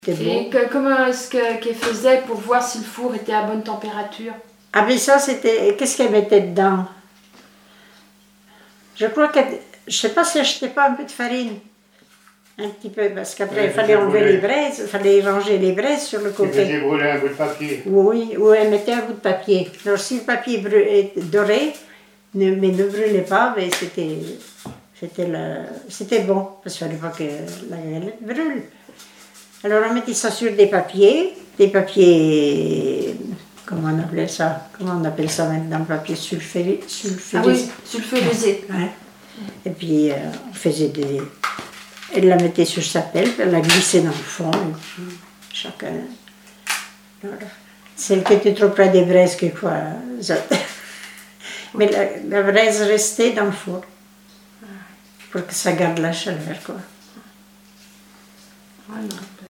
Et comment est-ce qu'elle faisait pour voir si le four était à bonne température? Ah mais ça c'était... Qu'est-ce qu'elle mettait dedans? Je crois qu'elle... Je sais pas si elle n'achetait pas un peu de farine. Un petit peu, parce qu'après il fallait enlever les braises, il fallait ranger les braises sur le côté. Elle faisait brûler un bout de papier. Oui, ou elle mettait un bout de papier. Alors si le papier doré, mais ne brûlait pas, mais c'était bon, parce qu'il ne fallait pas que la galette brûle. Alors on mettait ça sur des papiers, comment on appelait ça? Comment on appelle ça maintenant? Papier sulfurisé. Ah oui, sulfurisé. Ouais. Et puis on faisait des... Elle la mettait sur sa pelle, elle la glissait dans le fond, et puis chacun... Voilà. Celle qui était trop près des braises, quelquefois... Mais la braise restait dans le four, pour que ça garde la chaleur, quoi. Voilà.